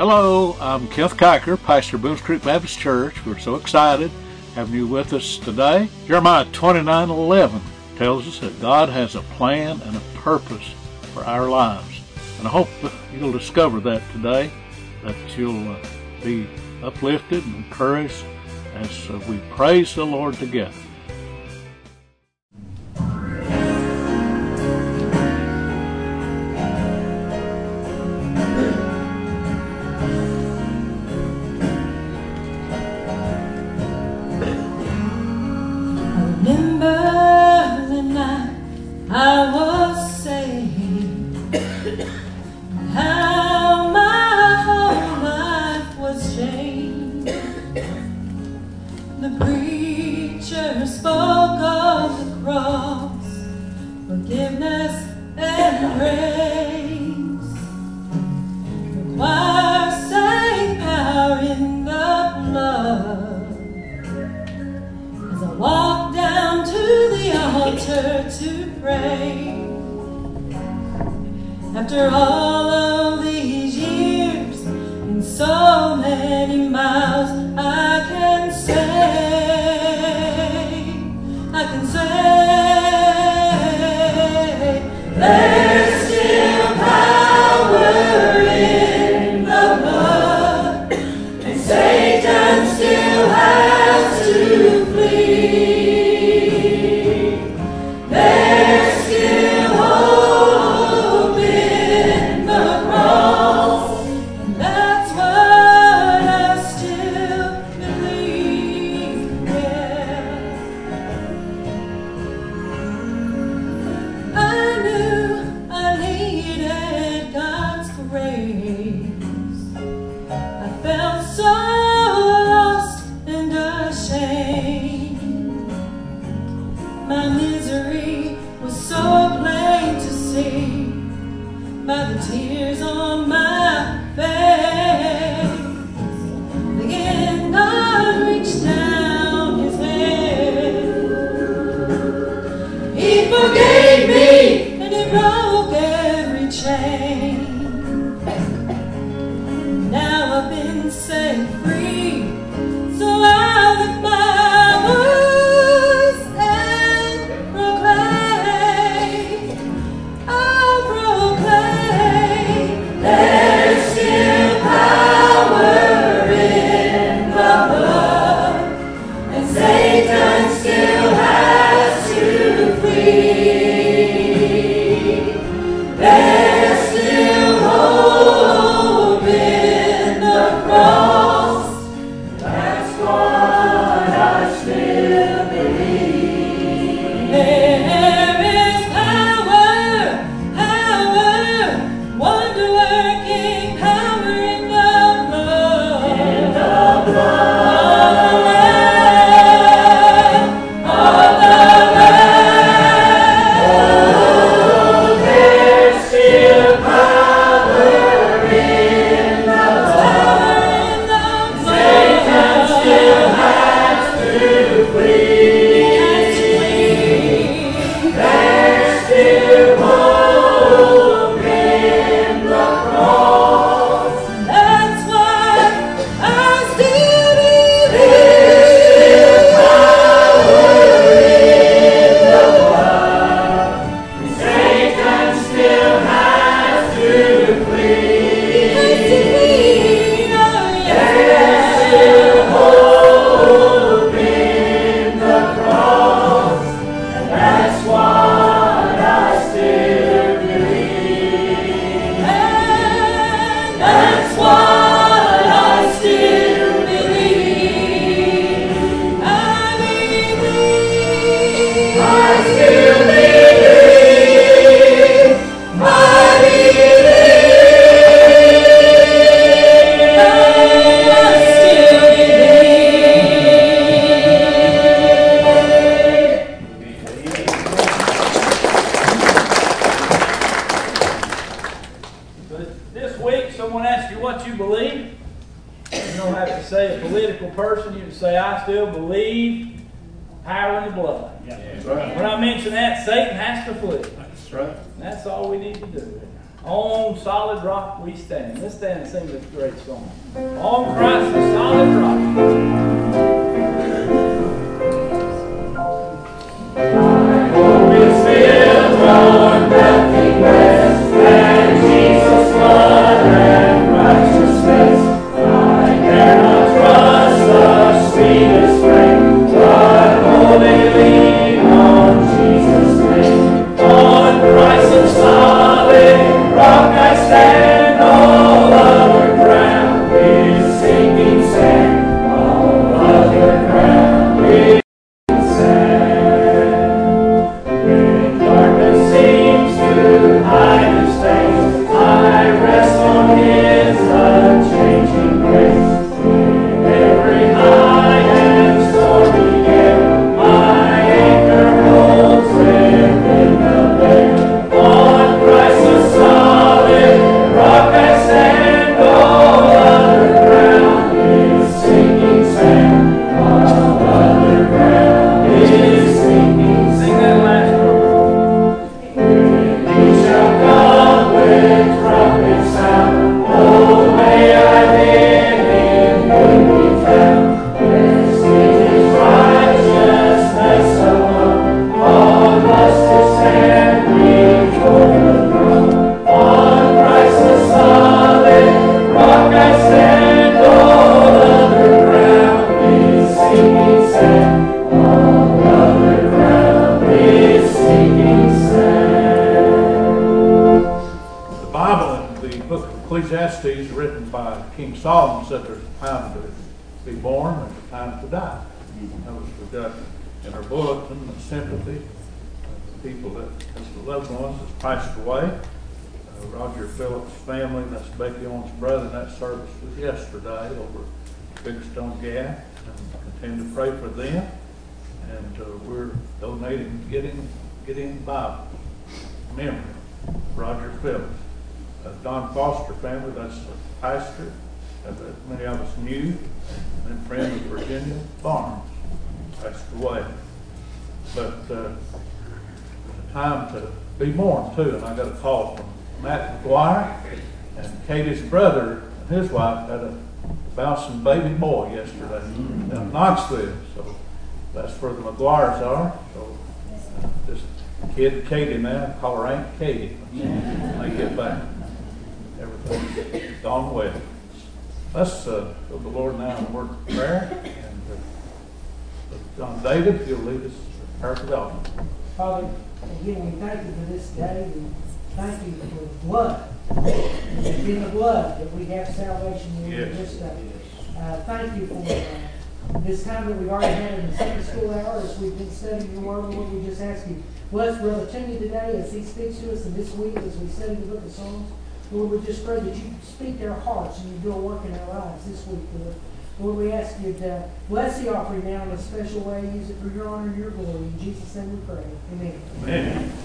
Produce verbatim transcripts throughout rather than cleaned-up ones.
Hello, I'm Kenneth Kiker, pastor of Boones Creek Baptist Church. We're so excited having you with us today. Jeremiah twenty-nine eleven tells us that God has a plan and a purpose for our lives. And I hope you'll discover that today, that you'll uh, be uplifted and encouraged as uh, we praise the Lord together. I was saved, how my whole life was changed. The preacher spoke of the cross, forgiveness and grace. The choir sang power in the blood. As I walked down to the altar to pray, after all of these years and so many miles, I can say, I can say, there's still power in the blood, and Satan still has to flee. There's still hope in the cross, and that's what I still believe, yeah. I knew I needed God's grace. I felt so lost and ashamed. My misery was so plain to see by the tears on my face. Again, God reached down His hand. He forgave me and He broke every chain. Now I've been set free, so I'll lift my voice and proclaim, I'll proclaim, there's still power in the blood, and Satan still has to flee. There's still hope in the cross, that's what I still believe. There is power, power, wonder-working power in the blood, in the blood of the Lamb, of the Lamb. Oh, there's still power in the blood, Satan still has to flee. There's still hope in the cross, that's what I still believe. There's still power in the blood, Satan still has to flee. There's still hope in the cross, and that's what I still believe. And that's what I still believe. I believe. I still believe. I believe. I still believe. But this week, someone asks you what you believe. You don't have to say a political person. You can say, I still believe power in the blood. That's right. When I mention that, Satan has to flee. That's right. That's all we need to do. On solid rock we stand. Let's stand and sing this great song. On Christ the solid rock. My hope is built on nothing less than Jesus' blood and righteousness. I dare not trust the sweetest frame, but wholly lean on Jesus' name. On Christ the solid rock I stand, all other ground is sinking sand. All other ground is Ecclesiastes, written by King Solomon, said there's a time to be born and a time to die. Notice we've got in our bulletin the sympathy of the people that, as the loved ones, has passed away. Uh, Roger Phillips' family, that's Becky Owens' brother, and that service was yesterday over at Big Stone Gap. And continue to pray for them. And uh, we're donating, getting, getting Bible memory of Roger Phillips. Uh, Don Foster family, that's the pastor uh, that many of us knew, and then friend of Virginia Barnes, passed away. But uh, it's a time to be mourned too, and I got a call from Matt McGuire, and Katie's brother and his wife had a bouncing baby boy yesterday down in Knoxville, so that's where the McGuires are. So uh, just kid Katie now, call her Aunt Katie when they get back. Everything's gone well. Let's uh, go to the Lord now in a word of prayer. And uh, John David, if you'll lead us in prayer for God. Father, again, we thank you for this day. We thank you for the blood. It's in the blood that we have salvation in Yes. this day. Uh, thank you for uh, this time that we've already had in the Sunday school hour as we've been studying your word. Lord, we just ask you, bless Brother Timmy today as he speaks to us, and this week as we study the book of Psalms. Lord, we just pray that you speak to our hearts and you do a work in our lives this week, Lord. Lord, we ask you to bless the offering now in a special way. Use it for your honor and your glory. In Jesus' name we pray. Amen. Amen.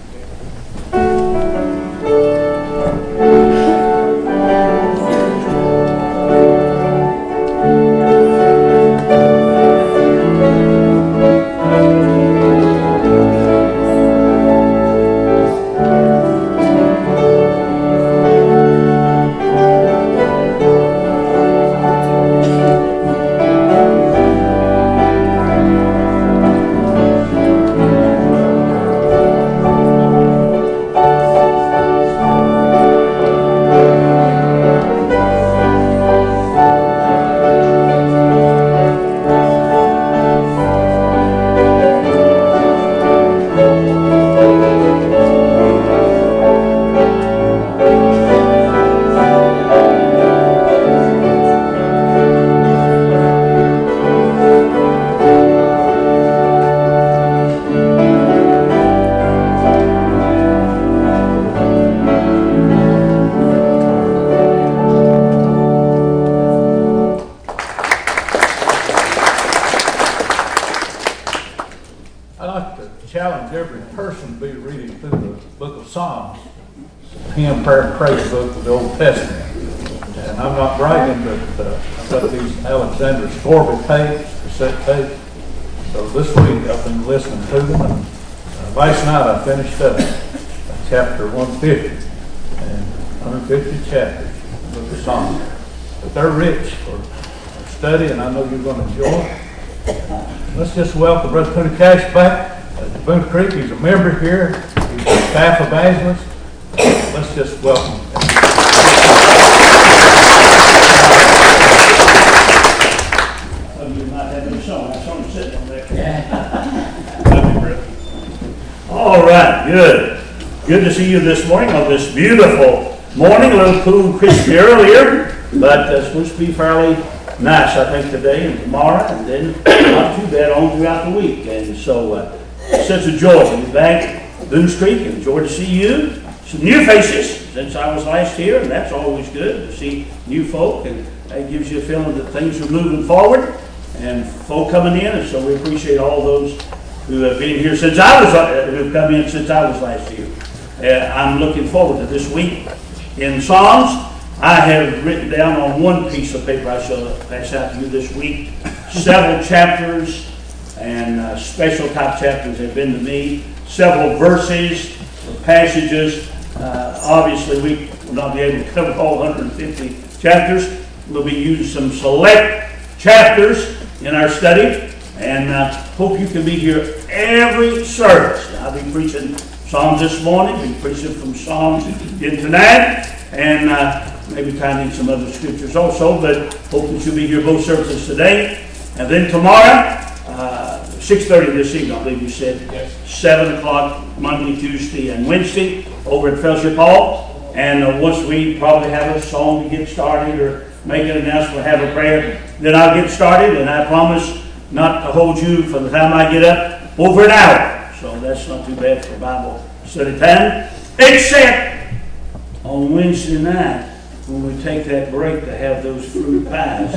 Hymn, prayer, and praise book of the Old Testament. And I'm not bragging, but uh, I've got these Alexander Scorby tapes, cassette tapes. So this week I've been listening to them, and uh, last night I finished up chapter one fifty. And one hundred fifty chapters of the Psalms. But they're rich for study, and I know you're going to enjoy. Let's just welcome Brother Tony Cash back at Boone Creek. He's a member here. He's a staff evangelist. Let's just welcome him. Some of you might have been song. I saw him sitting on there. All right, good. Good to see you this morning on this beautiful morning. A little cool, crispy earlier, but uh, supposed to be fairly nice, I think, today and tomorrow, and then not too bad on throughout the week. And so, uh, such a joy to be back at Boone's Creek, and joy to see you. Some new faces since I was last here, and that's always good to see new folk, and that gives you a feeling that things are moving forward and folk coming in. And so we appreciate all those who have been here since I was, uh, who've come in since I was last year. Uh, I'm looking forward to this week in Psalms. I have written down on one piece of paper I shall pass out to you this week several chapters and uh, special type chapters have been to me, several verses or passages. Uh, obviously, we will not be able to cover all one hundred fifty chapters. We'll be using some select chapters in our study, and uh, hope you can be here every service. I'll be preaching Psalms this morning, I'll be preaching from Psalms in tonight, and uh, maybe tying in some other scriptures also, but hope that you'll be here both services today. And then tomorrow, uh, six thirty this evening, I believe you said, yes. seven o'clock Monday, Tuesday, and Wednesday over at Fellowship Hall. And uh, once we probably have a song to get started or make an announcement, have a prayer, then I'll get started, and I promise not to hold you from the time I get up over an hour. So that's not too bad for Bible study time, except on Wednesday night when we take that break to have those fruit pies.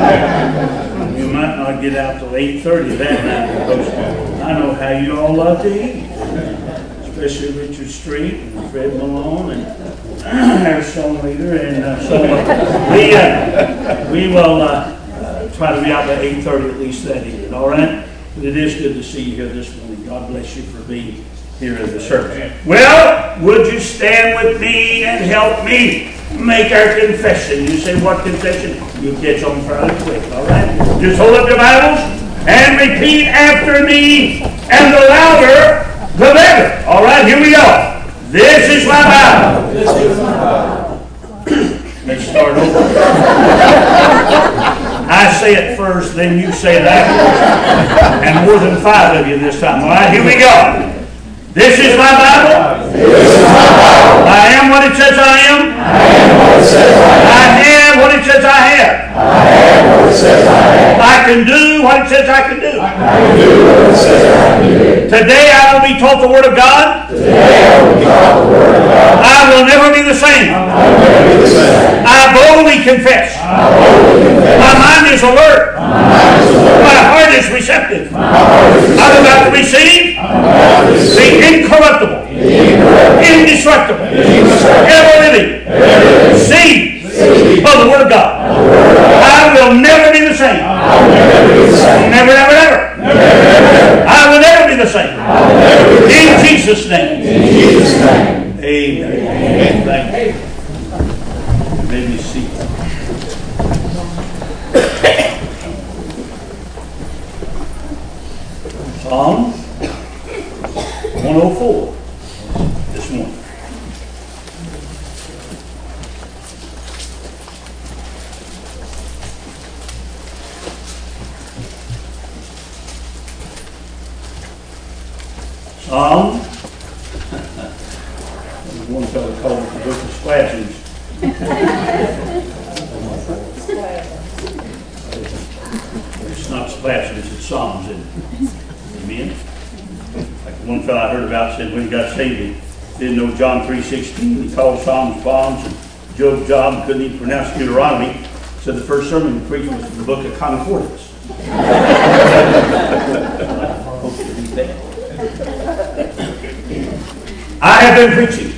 You might not get out till eight thirty that night, because I know how you all love to eat, especially Richard Street and Fred Malone and our song leader. And uh, so we, uh, we will uh, uh, try to be out by eight thirty at least that evening, all right? But it is good to see you here this morning. God bless you for being here at the service. Well, would you stand with me and help me make our confession? You say, what confession? You'll catch on fairly quick, all right? Just hold up your Bibles and repeat after me, and the louder, the better. All right, here we go. This is my Bible. This is my Bible. Let's start over. I say it first, then you say it afterwards. And more than five of you this time. All right, here we go. This is my Bible. This is my Bible. I am what it says I am. I am what it says I am. I have what it says I have. I have what it says I have. I can do what it says I can do. I can do what it says I can do. Today I will be taught the Word of God. Today I will be taught the Word of God. I will never be the same. I will never be the same. I boldly confess. I boldly confess. My mind is alert. My mind is alert. My heart is receptive. My heart is receptive. I'm about to receive. I'm about to receive. The incorruptible, incorruptible, indestructible, indestructible, ever-living, ever-living seed of the Word of God. Word of God. I will never be the same. I will never be the same. Never, never, never. Never, never, never. I will never be the same. I will never be the same. In Jesus' name. In Jesus' name. Amen. Amen. Thank you. You may be seated. Psalm one oh four this morning. Psalm. One fellow called it the book of splashes. It's not splashes, it's Psalms, isn't it? Amen. Like one fellow I heard about said when he got saved, he didn't know John three sixteen. He called Psalms bombs and Job job and couldn't even pronounce Deuteronomy. So the first sermon he preached was from the book of Concordance. I have been preaching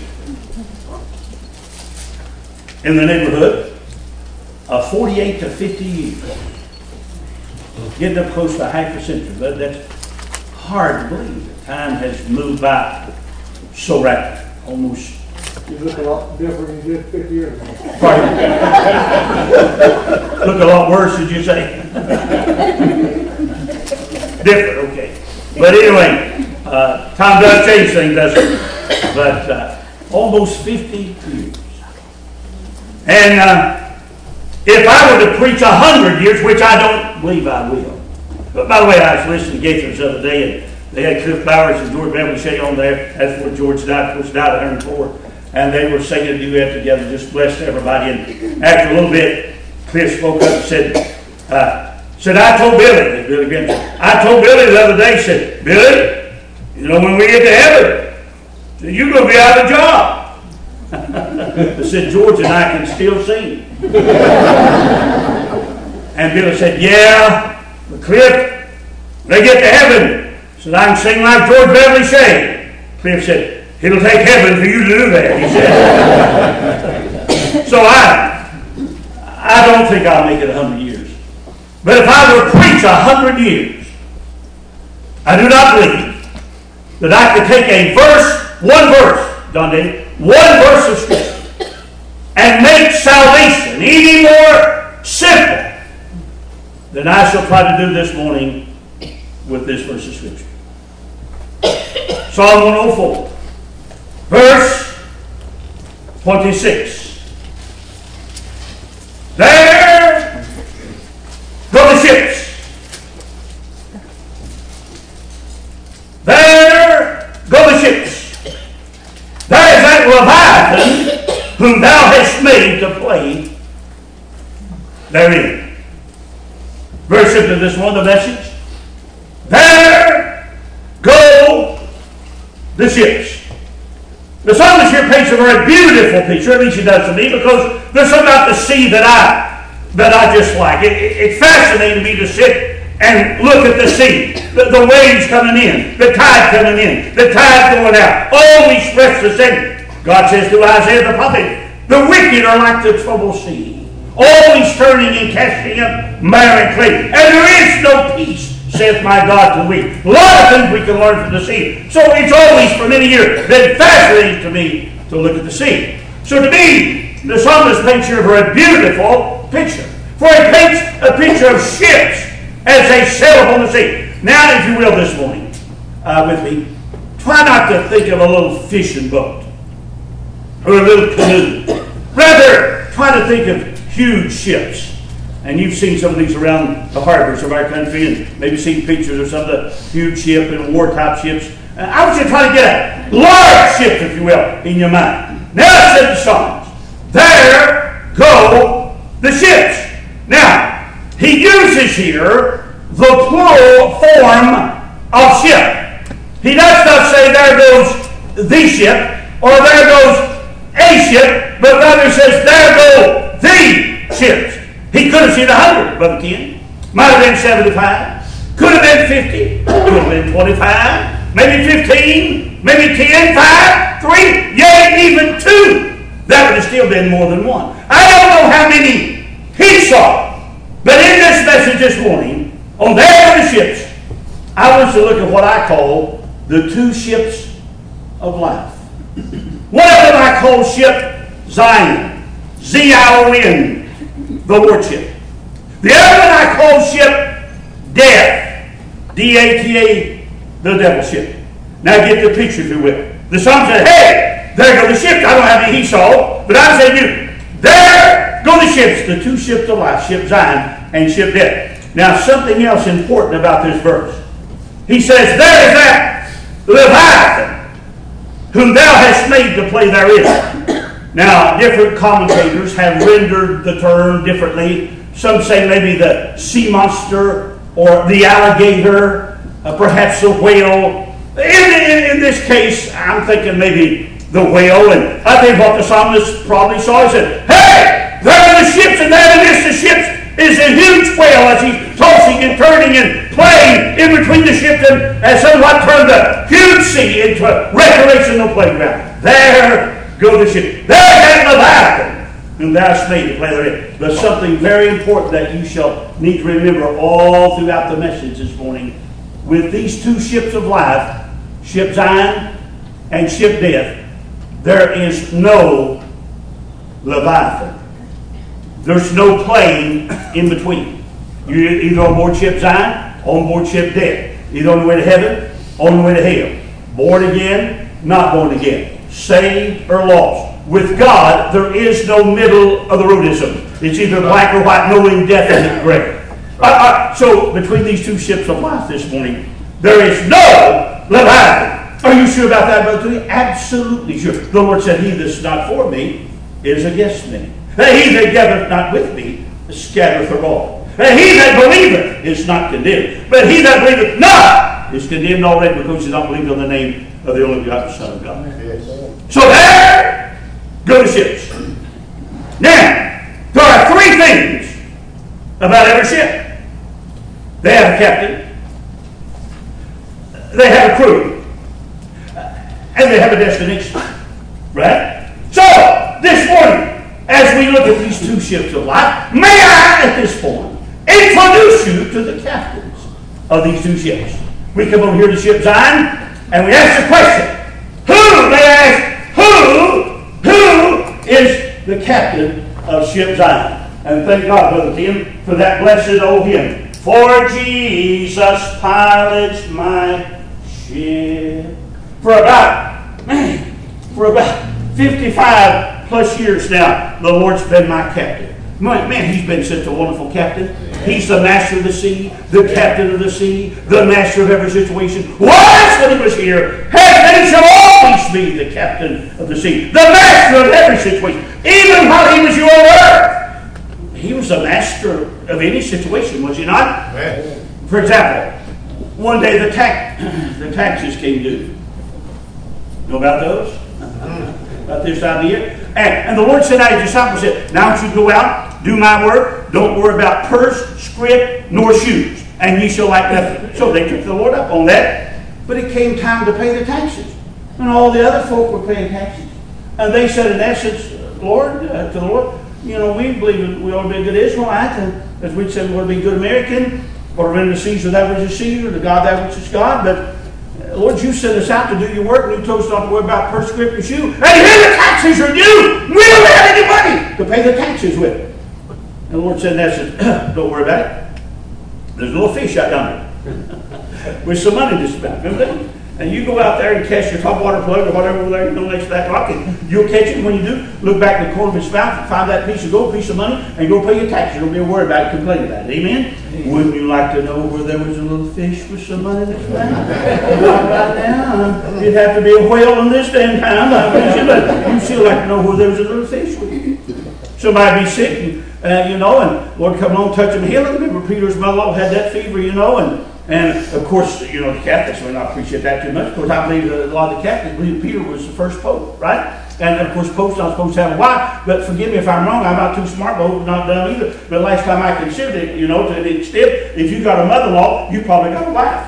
in the neighborhood of forty-eight to fifty years. Getting up close to half a century, but that's hard to believe. Time has moved by so rapidly, almost You look a lot different than you did fifty years ago. Look a lot worse, did you say? Different, okay. But anyway, uh, time does change things, doesn't it? But uh, almost fifty years. And uh, if I were to preach a hundred years, which I don't believe I will. But by the way, I was listening to Gaither's the other day, and they had Cliff Bowers and George Beverly Shea on there. That's before George died, of course, died at one hundred four. And they were singing a duet together, just blessed everybody. And after a little bit, Cliff spoke up and said, uh, said, I told Billy, Billy Benson, I told Billy the other day, said, Billy, you know, when we get to heaven, you're going to be out of a job. I said, George and I can still sing. And Billy said, yeah, but Cliff, when they get to heaven, said, I can sing like George Beverly Shea. Cliff said, it'll take heaven for you to do that, he said. So I, I don't think I'll make it a hundred years. But if I were to preach a hundred years, I do not believe that I could take a verse, one verse, John David, one verse of Scripture, and make salvation any more simple than I shall try to do this morning with this verse of Scripture. Psalm one oh four. Verse twenty-six. There go the ships. There go the ships. There is that Leviathan whom thou hast made to play therein. Verse into this one, the message. There go the ships. The psalmist here paints a very beautiful picture, at least he does to me, because there's something about the sea that I that I just like. It, it, it fascinated me to sit and look at the sea, the, the waves coming in, the tide coming in, the tide going out, always restless. And God says to Isaiah the prophet, the wicked are like the troubled sea, always turning and casting up mire and clay, and there is no peace, saith my God, to weak. A lot of things we can learn from the sea. So it's always, for many years, been fascinating to me to look at the sea. So to me, the psalmist paints here a very beautiful picture. For he paints a picture of ships as they sail upon the sea. Now, if you will, this morning, uh, with me, try not to think of a little fishing boat or a little canoe. Rather, try to think of huge ships. And you've seen some of these around the harbors of our country and maybe seen pictures of some of the huge ship and war-type ships. Uh, I want you to try to get a large ship, if you will, in your mind. Now, said the psalmist, there go the ships. Now, he uses here the plural form of ship. He does not say there goes the ship or there goes a ship, but rather says there go the ships. He could have seen a hundred, Brother Ken. Might have been seventy-five. Could have been fifty. Could have been twenty-five. Maybe fifteen. Maybe ten, five, three, yea, even two. That would have still been more than one. I don't know how many he saw. But in this message this morning, on there are the ships, I want to look at what I call the two ships of life. One of them I call ship Zion. Z I O N. The Lord ship. The other one I call ship Death. D A T A, the devil ship. Now get the picture, if you will. The psalm said, hey, there go the ships. I don't have any he saw, but I'm saying you, there go the ships, the two ships of life, ship Zion and ship Death. Now something else important about this verse. He says, there is that Leviathan, whom thou hast made to play therein. Now, different commentators have rendered the term differently. Some say maybe the sea monster or the alligator, uh, perhaps the whale. In, in, in this case, I'm thinking maybe the whale. And I think what the psalmist probably saw, he said, hey, there are the ships, and there amidst the ships is a huge whale as he's tossing and turning and playing in between the ships, and as somewhat turned the huge sea into a recreational playground. There go the ship. There's that Leviathan, whom thou hast made to play therein. But something very important that you shall need to remember all throughout the message this morning. With these two ships of life, ship Zion and ship Death, there is no Leviathan. There's no plane in between. You're either on board ship Zion, on board ship Death. Either on the way to heaven, on the way to hell. Born again, not born again. Saved or lost. With God, there is no middle of the roadism. It's either black or white, no indefinite gray. Uh, uh, so, between these two ships of life this morning, there is no Leviathan. Are you sure about that, Brother Tony? Absolutely sure. The Lord said, he that's not for me is against me. And he that gathereth not with me scattereth abroad. And he that believeth is not condemned. But he that believeth not is condemned already, because he not believed on the name of the only begotten Son of God. Yes. So there go the ships. Now, there are three things about every ship. They have a captain. They have a crew. And they have a destination. Right? So, this morning, as we look at these two ships of life, may I, at this point, introduce you to the captains of these two ships. We come over here to ship Zion, and we ask the question, who, they ask, who, who is the captain of ship Zion? And thank God, Brother Tim, for that blessed old hymn. For Jesus pilots my ship. For about, man, for about fifty-five plus years now, the Lord's been my captain. Man, man, he's been such a wonderful captain. He's the master of the sea, the captain of the sea, the master of every situation. Was when he was here, has been, shall always be the captain of the sea, the master of every situation. Even while he was here on earth, he was the master of any situation, was he not? Right. For example, one day the tax the taxes came due. Know about those? About this time of the year? And, and the Lord said to his disciples, said, now you go out, do my work, don't worry about purse, scrip, nor shoes, and ye shall lack nothing. So they took the Lord up on that, but it came time to pay the taxes. And all the other folk were paying taxes. And they said, in essence, Lord, uh, to the Lord, you know, we believe we ought to be a good Israelite, and as we said, we ought to be a good American, or render to Caesar that which is Caesar, to God that which is God, but Lord, you sent us out to do your work, and you told us not to worry about purse, scrip, and shoe. And here the taxes are due! We don't have any money to pay the taxes with. And the Lord said, that's don't worry about it. There's a little fish out yonder with some money to spend. Remember that? And you go out there and catch your top water plug or whatever over there, you know, next to that rock, and you'll catch it. When you do, look back in the corner of his mouth and find that piece of gold, piece of money, and go pay your taxes. Don't be worried about it, complain about it. Amen? Amen? Wouldn't you like to know where there was a little fish with some money that's found? Right now, you'd have to be a whale in this damn time, I bet you, but you still like to know where there was a little fish with you. Somebody be sick, and, uh, you know, and Lord come along, touch him, heal him. Remember Peter's mother had that fever, you know, and And, of course, you know, the Catholics may not appreciate that too much. Of course, I believe that a lot of the Catholics believe Peter was the first pope, right? And, of course, popes not supposed to have a wife. But forgive me if I'm wrong. I'm not too smart, but hope not dumb either. But last time I considered it, you know, to the extent, if you got a mother-in-law, you probably got a wife.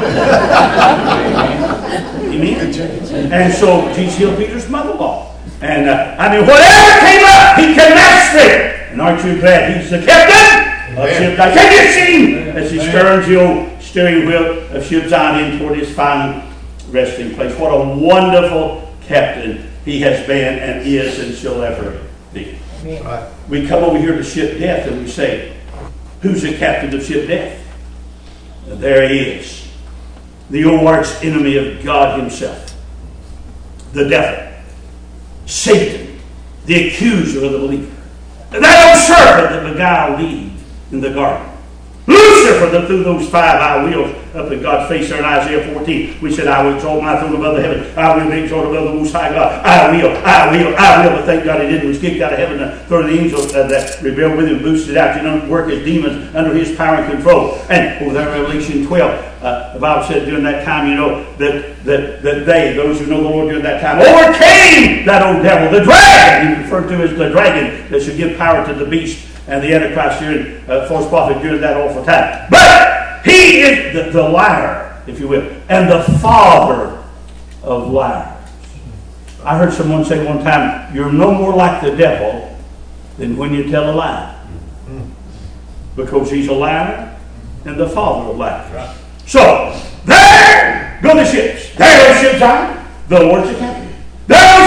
Amen? And so, Jesus healed Peter's mother-in-law. And, uh, I mean, whatever came up, he can master it. And aren't you glad he's the captain of ship Zion? Can you see him as he stirs the old steering wheel of ship Zion in toward his final resting place? What a wonderful captain he has been and is and shall ever be. Right. We come over here to ship Death and we say, who's the captain of ship Death? And there he is. The old arch enemy of God himself. The devil. Satan. The accuser of the believer. That old serpent that beguiled Eve in the garden. Lucifer that threw those five eye wheels up in God's face there in Isaiah fourteen. We said, I will exalt my throne above the heaven. I will be exalted above the most high God. I will, I will, I will. But thank God he didn't. He was kicked out of heaven and thrown the angels uh, that rebelled with him, boosted out. You know, work as demons under his power and control. And over there in Revelation twelve, uh, the Bible said during that time, you know, that, that, that they, those who know the Lord during that time, overcame that old devil, the dragon. He referred to as the dragon that should give power to the beast and the Antichrist during uh, false prophet during that awful time. But he is the, the liar, if you will, and the father of liars. I heard someone say one time, you're no more like the devil than when you tell a lie. Because he's a liar and the father of liars. Right. So, there go the ships. There go the ships out. The Lord's the captain. There go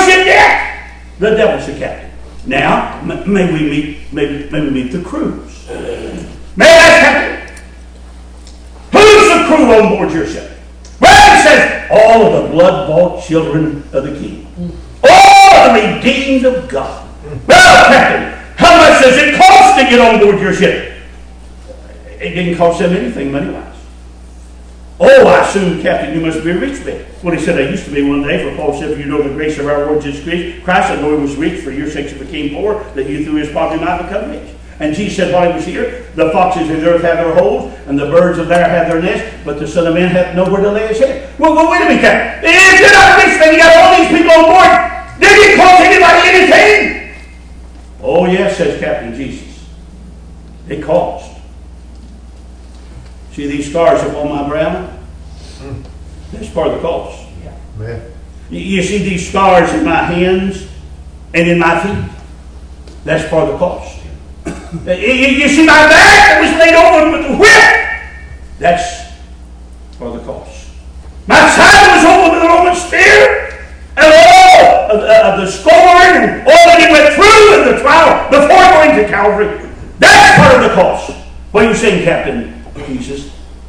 ship yet. The devil's the captain. Now, m- may we meet, maybe, maybe meet the crews. May I ask, Captain, who's the crew on board your ship? Well, it says, all of the blood-bought children of the King. All the redeemed of God. Well, Captain, how much does it cost to get on board your ship? It didn't cost them anything money-wise. Oh, I assume, Captain, you must be a rich man. Well, he said, I used to be one day, for Paul said, if you know the grace of our Lord Jesus Christ, I know he was rich, for your sakes he became poor, that you through his poverty might become rich. And Jesus said, while he was here, the foxes of the earth have their holes, and the birds of the air have their nests, but the Son of Man hath nowhere to lay his head. Well, well wait a minute, Captain. If you're not rich, then you got all these people on board. Did it cost anybody anything? Oh, yes, says Captain Jesus. It cost. See these scars upon my brow? That's part of the cost. Man. You, you see these scars in my hands and in my feet? That's part of the cost. you, you see my back that was laid over with the whip? That's part of the cost. My side was over with the Roman spear, and all of, of the scorn and all that he went through in the trial before going to Calvary. That's part of the cost. What are you saying, Captain Jesus?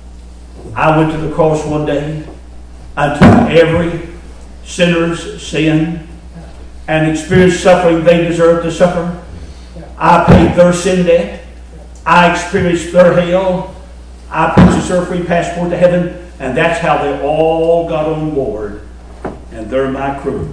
I went to the cross one day. I took every sinner's sin and experienced suffering they deserved to suffer. I paid their sin debt. I experienced their hell. I purchased their free passport to heaven. And that's how they all got on board. And they're my crew.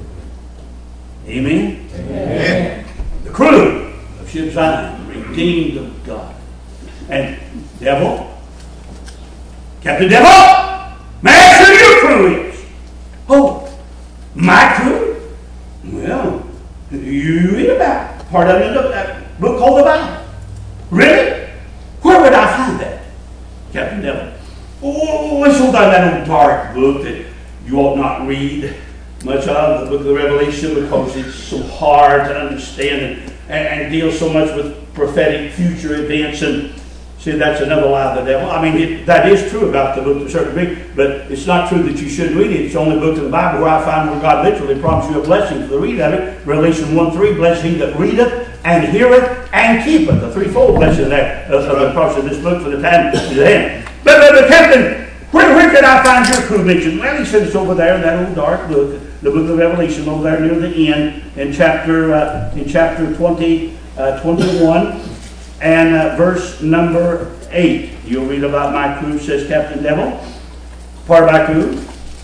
Amen? Amen. The crew of Ship Zion, redeemed of God. And devil, Captain Devil, may I ask who your crew is? Oh, my crew? Well, you read about it. Part of it in that book called the Bible. Really? Where would I find that, Captain Devil? Oh, it's all down that old dark book that you ought not read much of, the book of the Revelation, because it's so hard to understand and, and, and deals so much with prophetic future events. And see, that's another lie of the devil. I mean, it, that is true about the book to a certain degree, but it's not true that you shouldn't read it. It's the only book in the Bible where I find where God literally promised you a blessing for the read of it. Revelation one three, bless he that readeth and heareth and keepeth. The threefold blessing there of, of the promise of this book for the time is at hand. But, but, but Captain, where, where can I find your crew mentioned? Well, he said it's over there in that old dark book, the book of Revelation, over there near the end, in chapter uh, in chapter twenty, uh, twenty-one. And uh, verse number eight, you'll read about my crew, says Captain Devil. Part of my crew.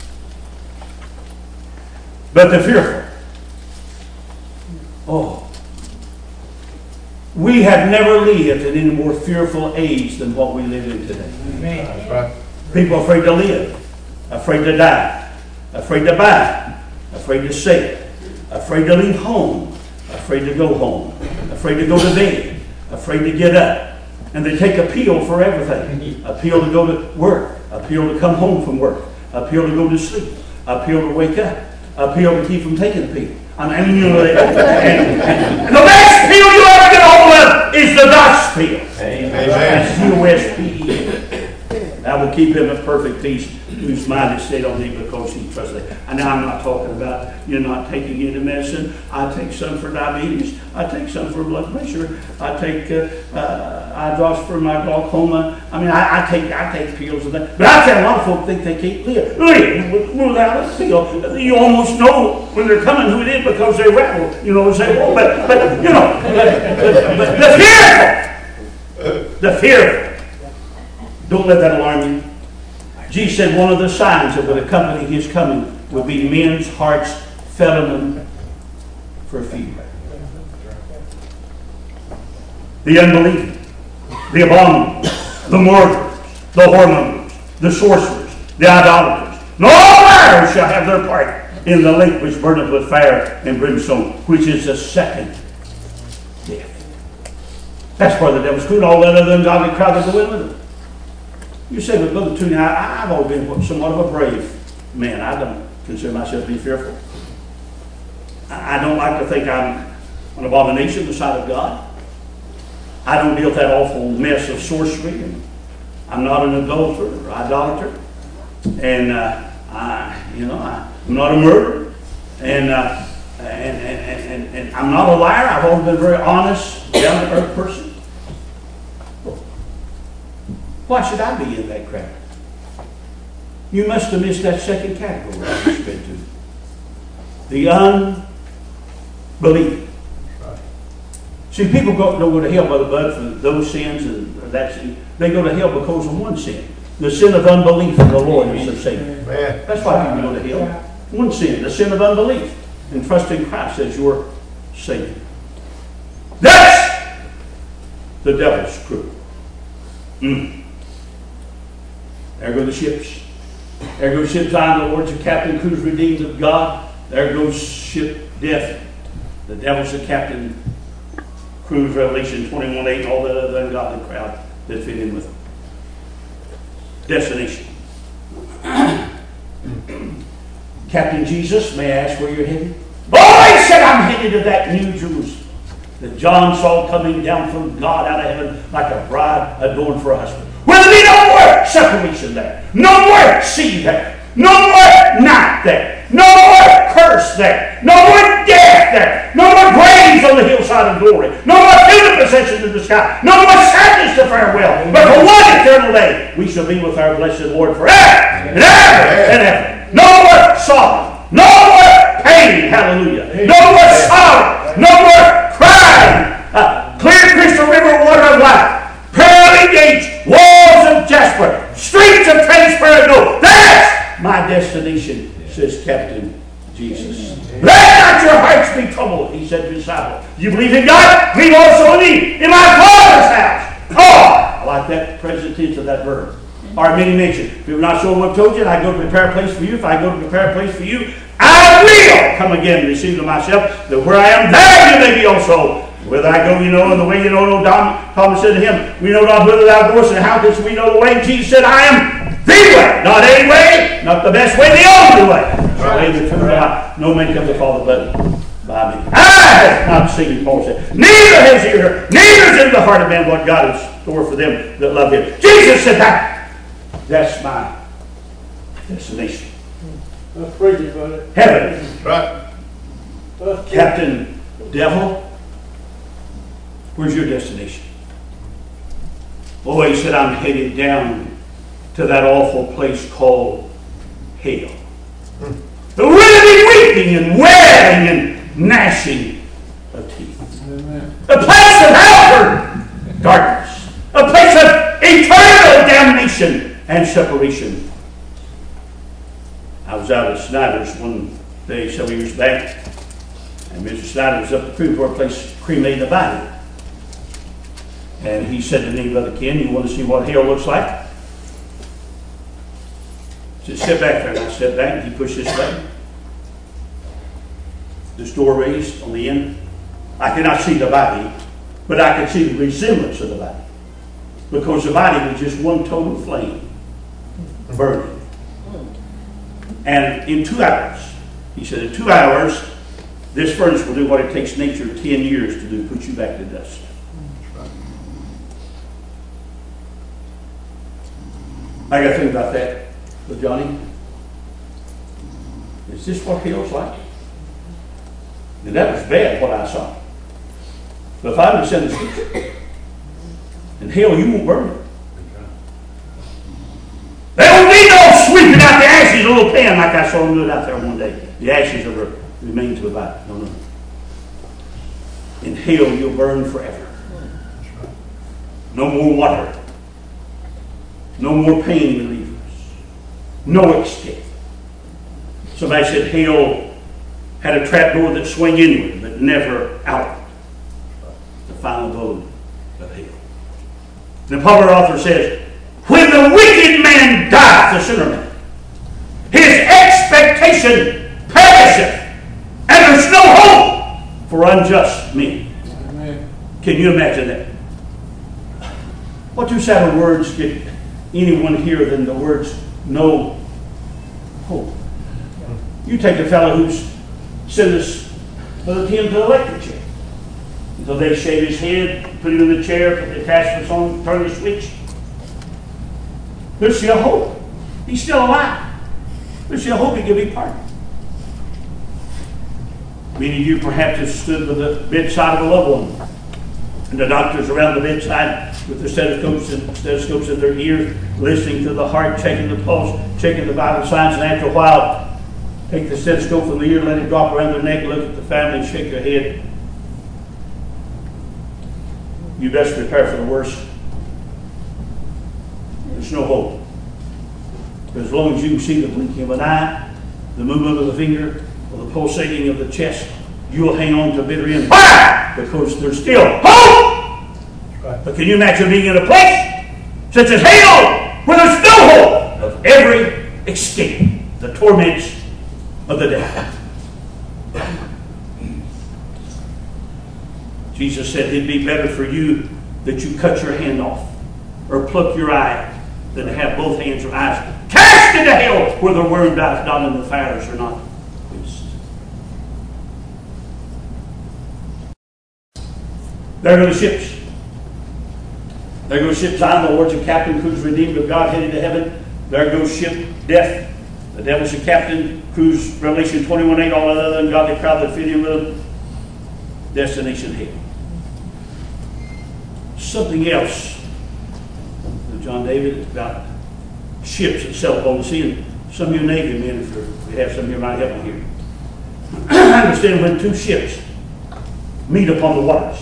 But the fearful. Oh. We have never lived in any more fearful age than what we live in today. Amen. That's right. People are afraid to live, afraid to die, afraid to buy, afraid to sell, afraid to leave home, afraid to go home, afraid to go to bed, afraid to get up. And they take a pill for everything. A pill to go to work, a pill to come home from work, a pill to go to sleep, a pill to wake up, a pill to keep from taking the pill. I mean, you know, they, and, and, and the last pill you ever get hold of is the gospel. Amen. C O S P E. I will keep him in perfect peace whose mind is stayed on thee because he trusts thee. And now I'm not talking about you're not taking any medicine. I take some for diabetes. I take some for blood pressure. I take uh, uh, eye drops for my glaucoma. I mean, I, I take I take pills and that. But I tell a lot of folks think they can't live. Live without a pill. You almost know when they're coming who it is because they rattle. You know, and say, "Oh, but but you know, but, but the fearful, the fearful." Don't let that alarm you. Jesus said one of the signs that would accompany his coming would be men's hearts failing them for fear. The unbelieving, the abominable, the murderers, the whoremongers, the sorcerers, the idolaters, and all liars shall have their part in the lake which burneth with fire and brimstone, which is the second death. That's part of the devil's crew, and all that other ungodly crowd that go in with him. You say, but Brother Tooney, I, I've always been somewhat of a brave man. I don't consider myself to be fearful. I, I don't like to think I'm an abomination in the sight of God. I don't deal with that awful mess of sorcery. And I'm not an adulterer or idolater. And, uh, I, you know, I, I'm not a murderer. And, uh, and, and, and, and, and I'm not a liar. I've always been a very honest, down-to-earth person. Why should I be in that crowd? You must have missed that second category I just read to. The unbelieving. See, people go, don't go to hell, Brother Bud, for those sins and that sin. They go to hell because of one sin. The sin of unbelief in the Lord is their Savior. That's why people go to hell. One sin, the sin of unbelief. And trust in Christ as your Savior. That's the devil's crew. Mm. There go the ships. There goes ship Zion, the Lord's a captain, crew's redeemed of God. There goes ship Death. The devil's the captain, crew's Revelation twenty-one eight, and all that other ungodly crowd that fit in with them. Destination. Captain Jesus, may I ask where you're headed? Oh, he said, I'm headed to that New Jerusalem that John saw coming down from God out of heaven like a bride adorned for a husband. Will there be no more separation there? No more sea there. No more night there. No more curse there. No more death there. No more graves on the hillside of glory. No more human possessions in the sky. No more sadness to farewell. But for one eternal day, we shall be with our blessed Lord forever and ever and ever. No more sorrow. No more pain. Hallelujah. No more sorrow. No more crying. Uh, clear crystal river water of life. Pearly gates, walls of jasper, streets of transparent gold. That's my destination, says Captain Jesus. Let not your hearts be troubled, he said to his disciples. You believe in God? Believe also in me. In my Father's house. Oh, I like that present tense of that verb. Are many mentioned. If you're not sure what I've told you, and I go to prepare a place for you. If I go to prepare a place for you, I will come again and receive to myself, that where I am, there you may be also. Whither I go, you know, and the way you know, no, Thomas said to him, we know not whither thou goest, and how canst we know the way? And Jesus said, I am the way, not any way, not the best way, the only way. The way, the truth, life. No man comes to Father but by me. I have not seen, Paul said, neither has he heard, neither is in the heart of man what God has stored for them that love him. Jesus said that. That's my destination. That's pretty, buddy. Heaven. Right. Captain Devil. Where's your destination? Oh, he said, I'm headed down to that awful place called hell. Hmm. There will be weeping and wailing and gnashing of teeth. Amen. A place of outer darkness. A place of eternal damnation and separation. I was out at Snyder's one day several years back, and Mister Snyder was up the creek for a place cremated a body. And he said to me, Brother Ken, you want to see what hell looks like? I said, step back there. And I stepped back, and he pushed this button. This door raised on the end. I cannot see the body, but I could see the resemblance of the body. Because the body was just one total flame, burning. And in two hours, he said, in two hours, this furnace will do what it takes nature ten years to do, put you back to dust. I got to think about that with Johnny. Is this what hell's like? And that was bad, what I saw. But if I understand the scripture, in hell you won't burn it. There won't be no sweeping out the ashes in a little pan like I saw them do it out there one day. The ashes of the remains of the body. No, no. In hell you'll burn forever. No more water. No more pain relievers. No escape. Somebody said hell had a trap door that swung inward, but never outward. The final abode of hell. The popular author says, when the wicked man dies, the sinner man, his expectation perisheth, and there's no hope for unjust men. Amen. Can you imagine that? What two sadder words get anyone hear than the words no hope? You take a fellow who's sentenced for the ten to electric chair. So they shave his head, put him in the chair, put the attachments on, turn the switch. There's still hope. He's still alive. There's still hope he can be pardoned. Many of you perhaps have stood by the bedside of a loved one. And the doctors around the bedside with their stethoscopes and stethoscopes in their ears, listening to the heart, checking the pulse, checking the vital signs, and after a while, take the stethoscope from the ear, let it drop around their neck, look at the family, and shake their head. You best prepare for the worst. There's no hope. But as long as you can see the blinking of an eye, the movement of the finger, or the pulsating of the chest, you will hang on to bitter end. Because there's still hope! Right. But can you imagine being in a place such as hell, where there's no hope of every escape the torments of the devil? Jesus said it'd be better for you that you cut your hand off or pluck your eye than to have both hands or eyes cast into hell, where the worm dies not and the fires are not quenched. There go the ships. There goes ship Zion, the Lord's a captain, crews redeemed of God, headed to heaven. There goes ship Death. The devil's a captain, crews Revelation twenty-one eight, all other than godly crowd that fit in with him. Destination hell. Something else. John David, about ships that sail upon the sea. And some of you Navy men, if we have some here, might help me here. I understand when two ships meet upon the waters,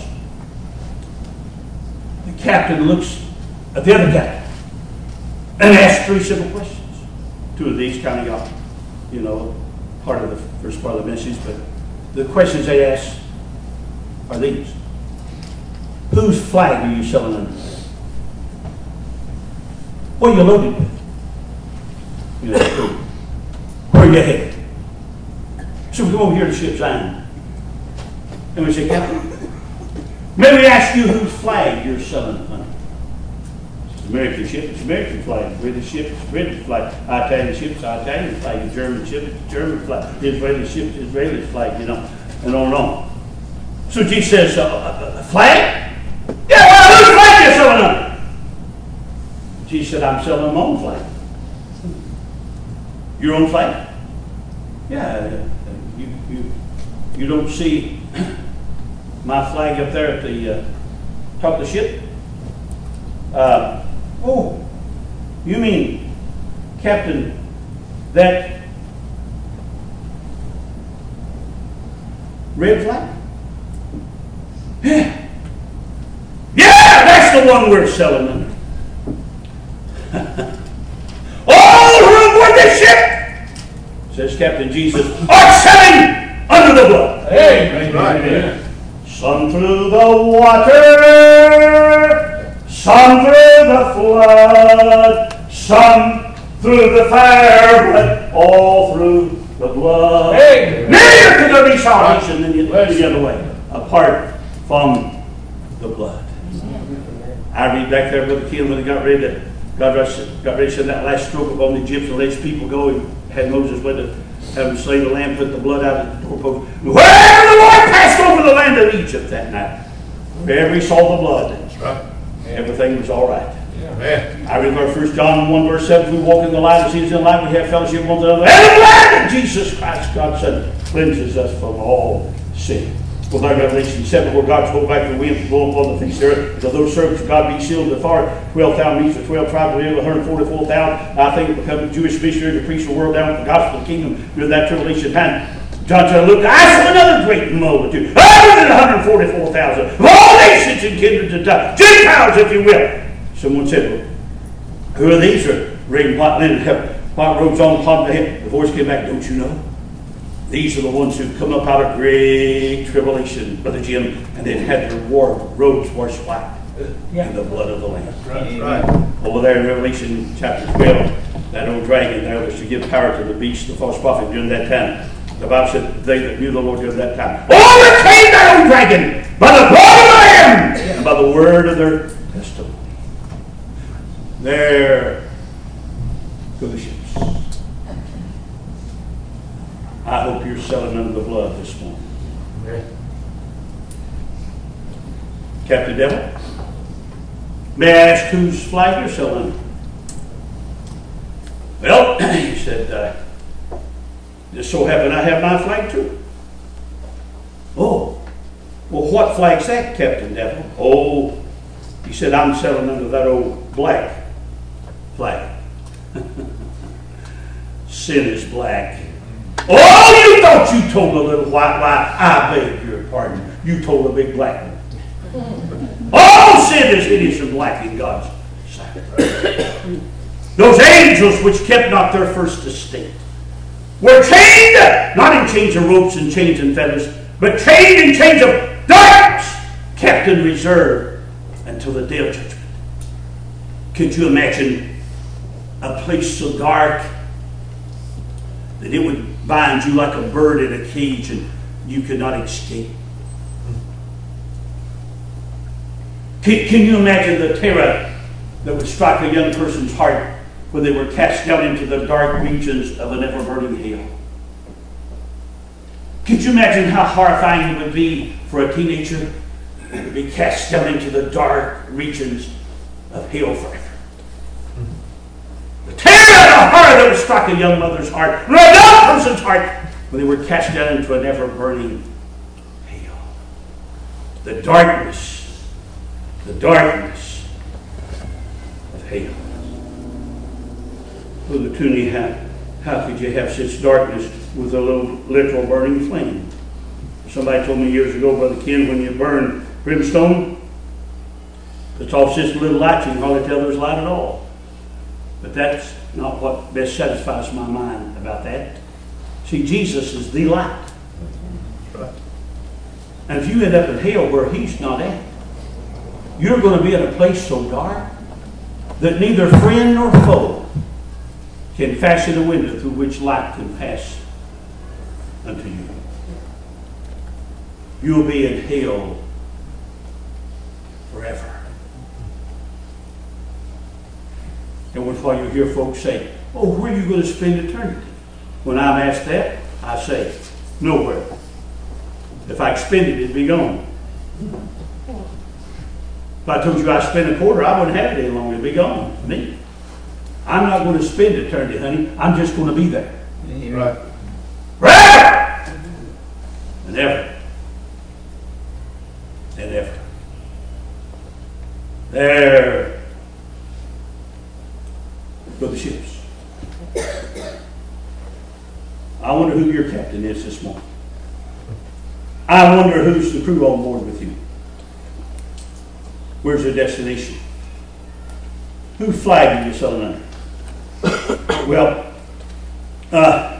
the captain looks at the other captain and asks three simple questions. Two of these kind of got, you know, part of the first part of the message, but the questions they ask are these. Whose flag are you selling under? What are you loaded with? You know, where are you headed? So we come over here to ship Zion. And we say, Captain, may we ask you whose flag you're selling under? It's an American ship, it's an American flag. British ship, it's British flag. Italian ship, it's Italian flag. German ship, it's German flag. Israeli ship, it's Israeli flag, you know, and on and on. So Jesus says, uh, a flag? Yeah, well, whose flag are you selling under? Jesus said, I'm selling my own flag. Your own flag? Yeah, you, you, you don't see my flag up there at the uh, top of the ship? Uh, oh, you mean, Captain, that red flag? Yeah. Yeah, that's the one we're selling under. All who are aboard this ship, says Captain Jesus, are selling under the blood. Hey, right. Yeah. Some through the water, some through the flood, some through the fire, but all through the blood. Hey. Neither can there be salvation in the other way, apart from the blood. I read back there with the king when they got ready to God got ready to send that last stroke upon the Egyptians, let his people go. He had Moses went to have him slay the lamb, put the blood out at the doorpost. Wherever the Lord passed over the land of Egypt that night, wherever he saw the blood, that's right. Everything was all right. Yeah, man. I read First John one verse seven, we walk in the light as he is in the light, we have fellowship with one another. And the blood of Jesus Christ, God's Son, cleanses us from all sin. Well, like Revelation seven, where God spoke back the wind to blow upon the face of the earth. Until those servants of God be sealed with fire, twelve thousand each, the twelve tribes of Israel, one hundred forty-four thousand. I think it become Jewish missionaries to preach the world down with the gospel of the kingdom during that tribulation time. John said, look, I saw another great multitude, other than one hundred forty-four thousand, of all nations and kindreds and tongues, Gentiles, if you will. Someone said, well, who are these? Are wearing white linen, have white robes on the top of their head. The voice came back, don't you know? These are the ones who've come up out of great tribulation, Brother Jim, and they've had their war robes washed white in the blood of the Lamb. That's right. Over there in Revelation chapter twelve, that old dragon there was to give power to the beast, the false prophet, during that time. The Bible said they that knew the Lord during that time overcame that old dragon by the blood of the Lamb and by the word of their testimony. There go the ships. I hope you're selling under the blood this morning. Okay. Captain Devil, may I ask whose flag you're selling under? Well, he said, uh, just so happen I have my flag too. Well, what flag's that, Captain Devil? Oh, he said, I'm settling under that old black flag. Sin is black. Oh, you thought you told a little white lie. I beg your pardon. You told a big black one. Oh, sin is hideous and black in God's sight. Those angels which kept not their first estate were chained, not in chains of ropes and chains and fetters, but chained in chains of darkness, kept in reserve until the day of judgment. Could you imagine a place so dark that it would bind you like a bird in a cage and you could not escape? Can, can you imagine the terror that would strike a young person's heart when they were cast down into the dark regions of an ever-burning hell? Could you imagine how horrifying it would be for a teenager to be cast down into the dark regions of hell forever? The terror and the horror that would strike a young mother's heart, and a young person's heart, when they were cast down into an ever-burning hell. The darkness, the darkness of hell. Brother Tooney, how, how could you have such darkness with a little literal burning flame? Somebody told me years ago, Brother Ken, when you burn brimstone, it's off just a little light, you can hardly tell there's light at all. But that's not what best satisfies my mind about that. See, Jesus is the light. Right. And if you end up in hell where He's not at, you're going to be in a place so dark that neither friend nor foe can fashion a window through which light can pass unto you. You'll be in hell forever. And that's why you hear folks say, oh, where are you going to spend eternity? When I'm asked that, I say, nowhere. If I expended it, it'd be gone. If I told you I spent a quarter, I wouldn't have it any longer. It'd be gone. Me. I'm not going to spend eternity, honey. I'm just going to be there. Right. Forever! And ever. And ever. There go the ships. I wonder who your captain is this morning. I wonder who's the crew on board with you. Where's your destination? Whose flag are you sailing under? Well, uh,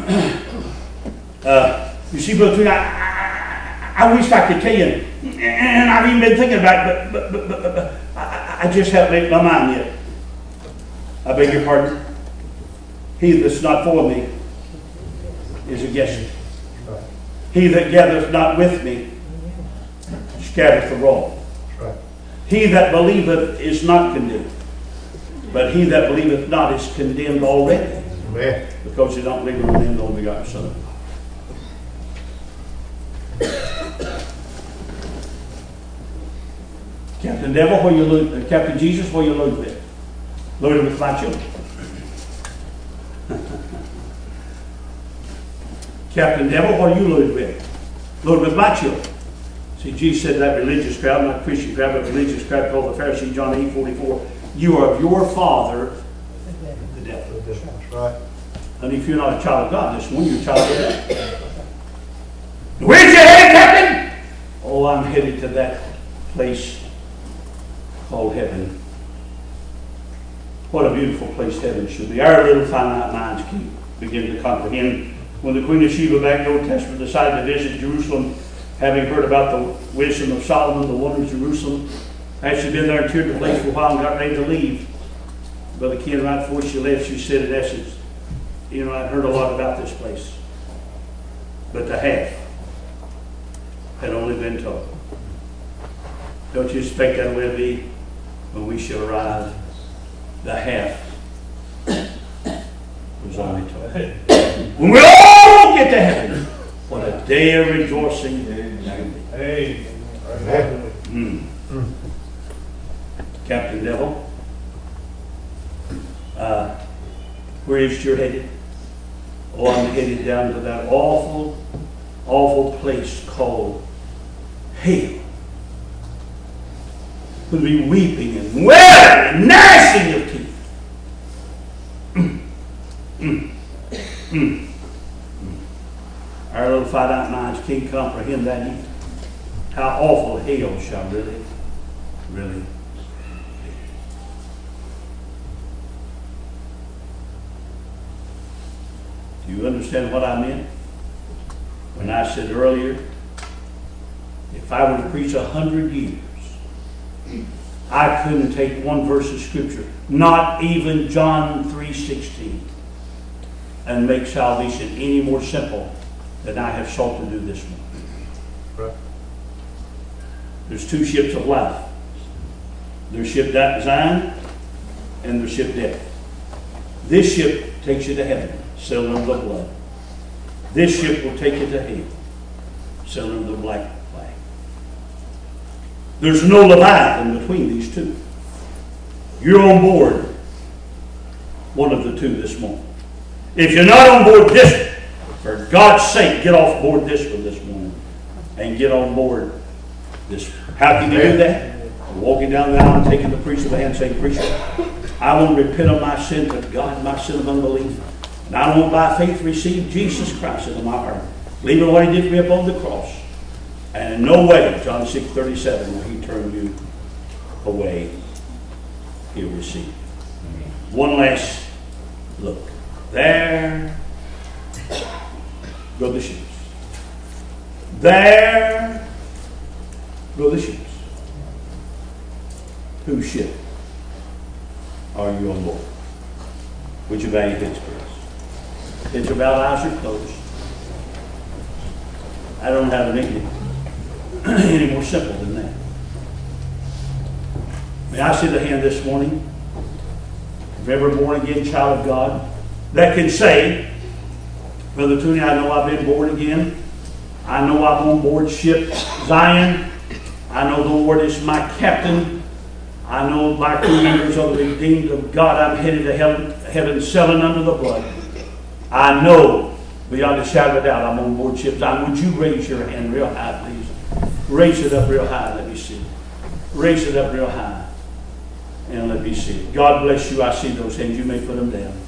uh, you see, Brother Twin, I, I, I wish I could tell you, and I've even been thinking about it, but, but, but, but, but I, I just haven't made my mind yet. I beg your pardon. He that's not for me is against me. He that gathereth not with me scattereth abroad. He that believeth is not condemned, but he that believeth not is condemned already. Amen. Because he don't believe in the name of the only begotten Son of God. Captain Devil, where you load, uh, Captain Jesus, where you load with? Loaded with my children. Captain Devil, what are you loaded with? Loaded with my children. See, Jesus said that religious crowd, not Christian crowd, but religious crowd called the Pharisees, John eight forty-four. You are of your father, the devil. That's right. And if you're not a child of God this morning, you're a child of the devil. Where's your head, Captain? Oh, I'm headed to that place called heaven. What a beautiful place heaven should be. Our little finite minds can begin to comprehend. When the Queen of Sheba back in the Old Testament decided to visit Jerusalem, having heard about the wisdom of Solomon, the wonder of Jerusalem, actually been there and toured the place for a while and got ready to leave. Brother Ken, right before she left, she said in essence, you know, I'd heard a lot about this place, but the half had only been told. Don't you expect that will be when we shall arrive? The half was only told. When we all get to heaven, what a day of rejoicing. Hey. Mm. Mm. Captain Devil, uh, where is you headed? Oh, I'm headed down to that awful, awful place called hail. Will be weeping and wailing and gnashing of teeth. Mm. Mm. Mm. Our little finite minds can't comprehend that either. How awful hell shall really, really be. Do you understand what I meant? When I said earlier, if I were to preach a hundred years, I couldn't take one verse of Scripture, not even John three sixteen, and make salvation any more simple than I have sought to do this morning. Right. There's two ships of life. There's ship Zion and there's ship death. This ship takes you to heaven, sealed under the blood. This ship will take you to hell, sealed under the black flag. There's no Leviathan between these two. You're on board one of the two this morning. If you're not on board this one, for God's sake, get off board this one this morning and get on board this one. How can you do that? Walking down the aisle and taking the preacher by the hand saying, "Preacher, I want to repent of my sin to God, my sin of unbelief. And I want by faith receive Jesus Christ into my heart. Believing what He did for me upon the cross. And in no way, John six thirty-seven, will He turn you away. He'll receive. One last look. There go the ships. There go the ships. Whose ship are you on board? Would you bow your heads, please? Heads are bowed, eyes are closed. I don't have an anything any more simple than that. May I see the hand this morning of every born again child of God that can say, Brother Tooney, I know I've been born again. I know I'm on board ship Zion. I know the Lord is my captain. I know my crew members are the redeemed of God. I'm headed to heaven, heaven selling under the blood. I know beyond a shadow of doubt I'm on board ship Zion. Would you raise your hand real high, please? Raise it up real high. Let me see. Raise it up real high. And let me see. God bless you. I see those hands. You may put them down.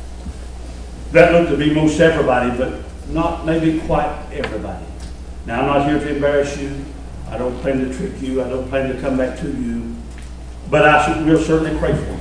That looked to be most everybody, but not maybe quite everybody. Now, I'm not here to embarrass you. I don't plan to trick you. I don't plan to come back to you. But I will certainly pray for you.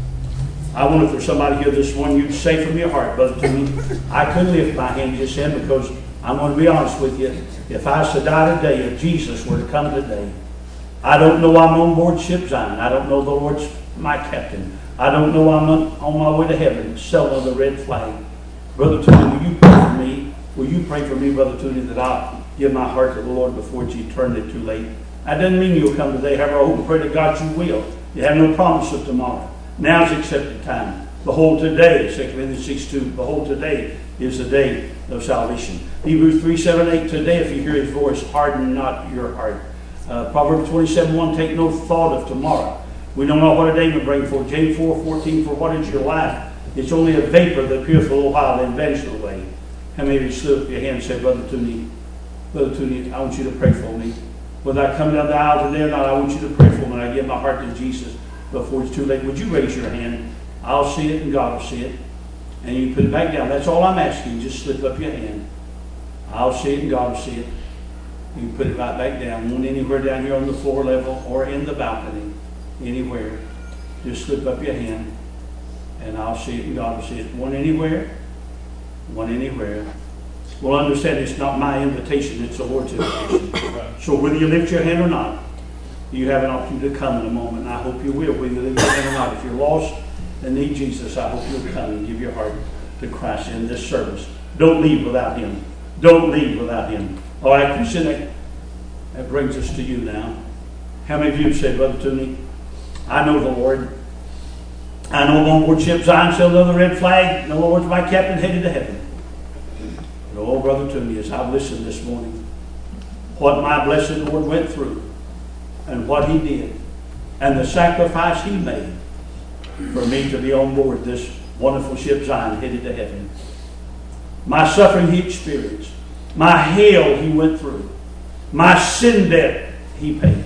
I wonder if there's somebody here this morning you'd say from your heart, Brother Tooney, I couldn't lift my hand just then because I'm going to be honest with you. If I was to die today, if Jesus were to come today, I don't know I'm on board ship Zion. I don't know the Lord's my captain. I don't know I'm on my way to heaven, selling on the red flag. Brother Tooney, will you pray for me? Will you pray for me, Brother Tooney, that I'll give my heart to the Lord before it's eternity too late? That doesn't mean you'll come today. However, I hope and pray to God you will. You have no promise of tomorrow. Now's the accepted time. Behold today, Second Corinthians six two, behold today is the day of salvation. Hebrews three seven eight, today if you hear His voice, harden not your heart. Uh, Proverbs twenty-seven one, take no thought of tomorrow. We don't know what a day will bring forth. James four fourteen, for what is your life? It's only a vapor that appears for a little while, then vanishes away. How many of you slip up your hand and say, Brother Tooney, Brother Tooney, I want you to pray for me. Whether I come down the aisle today or not, I want you to pray for me and I give my heart to Jesus before it's too late. Would you raise your hand? I'll see it and God will see it. And you put it back down. That's all I'm asking. Just slip up your hand. I'll see it and God will see it. You put it right back down. One anywhere down here on the floor level or in the balcony. Anywhere. Just slip up your hand. And I'll see it and God will see it. One anywhere. One anywhere. Well, understand it's not my invitation. It's the Lord's invitation. So whether you lift your hand or not, you have an opportunity to come in a moment. And I hope you will, whether you lift your hand or not. If you're lost and need Jesus, I hope you'll come and give your heart to Christ in this service. Don't leave without Him. Don't leave without Him. All right, Christian, that, that brings us to you now. How many of you say, Brother Tooney, I know the Lord. I know I'm on board ship Zion, sailed under the red flag, and the Lord's my captain, headed to heaven. But oh, Brother Tooney, as I've listened this morning, what my blessed Lord went through, and what He did, and the sacrifice He made for me to be on board this wonderful ship Zion, headed to heaven. My suffering He experienced. My hell He went through. My sin debt He paid.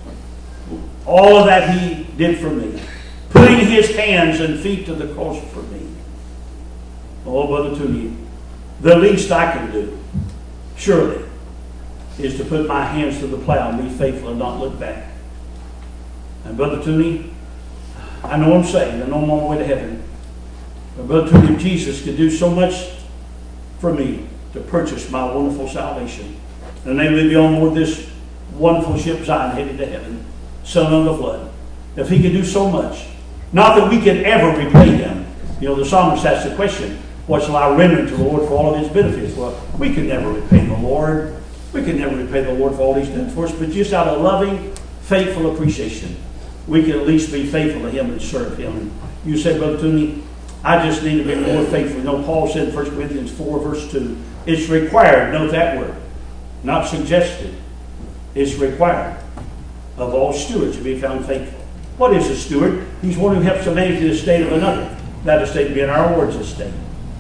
All of that He did for me. Putting His hands and feet to the cross for me. Oh, Brother Tooney, the least I can do, surely, is to put my hands to the plow and be faithful and not look back. And Brother Tooney, I know I'm saved. I know I'm on my way to heaven. But Brother Tooney, Jesus could do so much for me to purchase my wonderful salvation. And they will be on board this wonderful ship Zion headed to heaven, Son of the flood. If He could do so much, not that we could ever repay Him. You know, the psalmist asked the question, what shall I render to the Lord for all of His benefits? Well, we could never repay the Lord. We could never repay the Lord for all He's done for us. But just out of loving, faithful appreciation, we can at least be faithful to Him and serve Him. And you said, Brother Tooney, I just need to be more faithful. You know, Paul said in First Corinthians four, verse two, it's required, note that word, not suggested. It's required of all stewards to be found faithful. What is a steward? He's one who helps to manage the estate of another. That estate being our Lord's estate.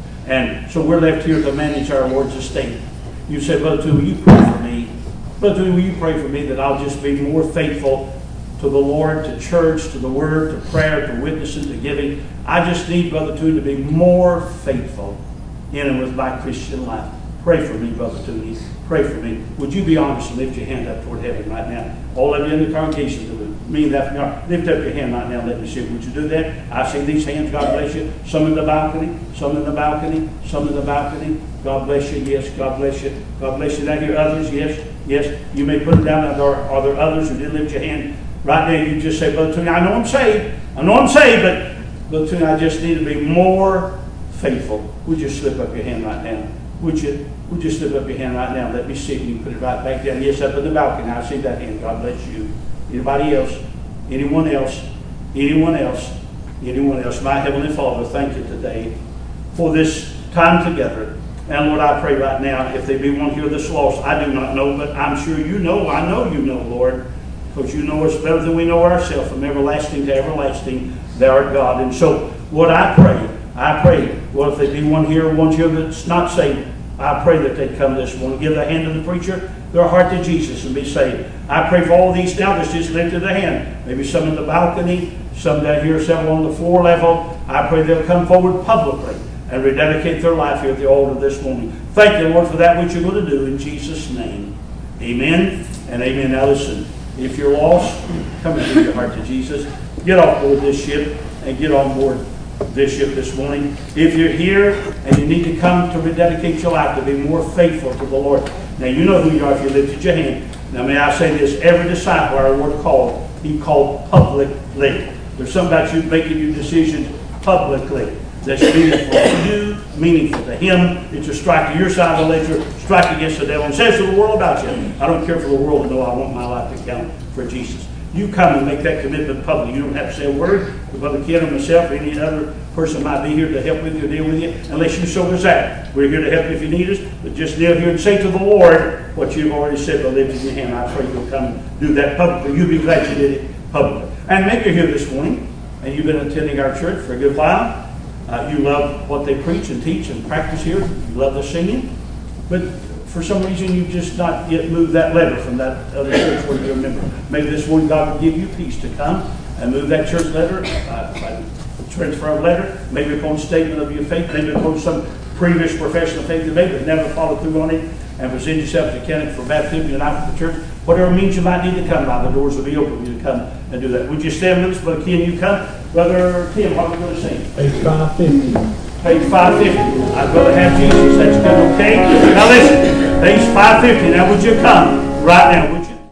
And so we're left here to manage our Lord's estate. You said, Brother Tooney, will you pray for me? Brother Tooney, will you pray for me that I'll just be more faithful to the Lord, to church, to the Word, to prayer, to witnessing, to giving. I just need, Brother Tooney, to be more faithful in and with my Christian life. Pray for me, Brother Tooney. Pray for me. Would you be honest and lift your hand up toward heaven right now? All of you in the congregation that would mean that from your heart, lift up your hand right now and let me see. Would you do that? I see these hands. God bless you. Some in the balcony. Some in the balcony. Some in the balcony. God bless you. Yes. God bless you. God bless you. Now here others. Yes. Yes. You may put them down. Are there, are there others who did lift your hand? Right now you just say, Brother Tooney, I know I'm saved. I know I'm saved, but Brother Tooney, I just need to be more faithful. Would you slip up your hand right now? Would you? Would you slip up your hand right now? Let me see if you can put it right back down. Yes, up in the balcony. I see that hand. God bless you. Anybody else? Anyone else? Anyone else? Anyone else? My Heavenly Father, thank you today for this time together. And Lord, I pray right now, if there be one here that's lost, I do not know, but I'm sure you know. I know you know, Lord, because you know us better than we know ourselves. From everlasting to everlasting, thou art God. And so, Lord, I pray, I pray, Lord, if there be one here, one here that's not saved, I pray that they'd come this morning, give the hand to the preacher, their heart to Jesus, and be saved. I pray for all these now that's just lifted their hand. Maybe some in the balcony, some down here, several on the floor level. I pray they'll come forward publicly and rededicate their life here at the altar this morning. Thank you, Lord, for that which you're going to do in Jesus' name. Amen and amen. Now listen, if you're lost, come and give your heart to Jesus. Get off board this ship and get on board this ship this morning. If you're here and you need to come to rededicate your life to be more faithful to the Lord. Now you know who you are if you lifted your hand. Now may I say this, every disciple our Lord called, He called publicly. There's something about you making your decisions publicly that's meaningful to you, meaningful to Him. It's a strike to your side of the ledger, strike against the devil, and says to the world about you, I don't care for the world to know I want my life to count for Jesus. You come and make that commitment public. You don't have to say a word to Brother Ken or myself or any other person might be here to help with you or deal with you, unless you show us that. We're here to help you if you need us, but just kneel here and say to the Lord what you've already said by lifting your hand. I pray you'll come and do that publicly. You'll be glad you did it publicly. And maybe you're here this morning and you've been attending our church for a good while. Uh, you love what they preach and teach and practice here. You love the singing. But for some reason, you've just not yet moved that letter from that other church where you're a member. Maybe this morning God will give you peace to come and move that church letter, uh, by transfer of letter, maybe upon statement of your faith, maybe upon some previous profession of faith you made but never followed through on it, and present yourself to candidate for baptism and out of the church. Whatever means you might need to come by, the doors will be open for you to come and do that. Would you stand with us, Brother Ken? You come. Brother Tim, what are we going to sing? Page five fifty. Page five fifty. I'd rather have Jesus. That's good, okay? Now listen, page five fifty. Now would you come right now, would you?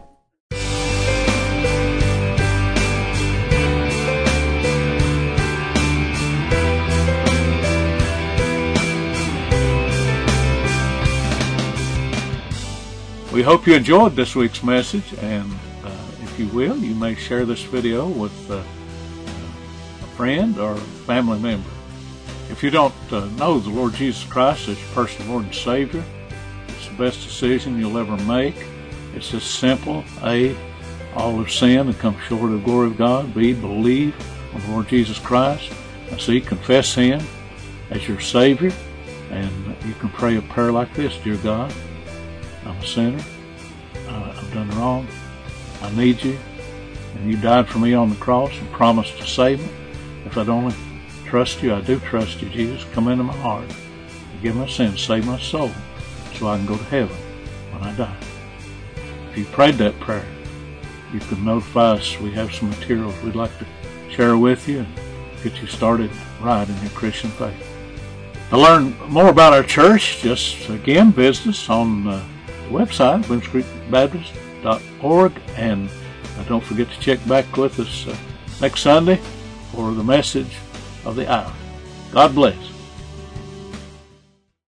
We hope you enjoyed this week's message, and uh, if you will, you may share this video with uh, a friend or family member. If you don't uh, know the Lord Jesus Christ as your personal Lord and Savior, it's the best decision you'll ever make. It's just simple. A, all have sinned and come short of the glory of God. B, believe on the Lord Jesus Christ. And C, confess Him as your Savior. And you can pray a prayer like this: Dear God, I'm a sinner. Uh, I've done wrong. I need you, and you died for me on the cross and promised to save me. If I'd only trust you, I do trust you, Jesus. Come into my heart, forgive my sins, save my soul, so I can go to heaven when I die. If you prayed that prayer, you can notify us. We have some materials we'd like to share with you and get you started right in your Christian faith. To learn more about our church, just again visit us on uh, the website, boones creek baptist dot org, and uh, don't forget to check back with us uh, next Sunday for the message of the hour. God bless.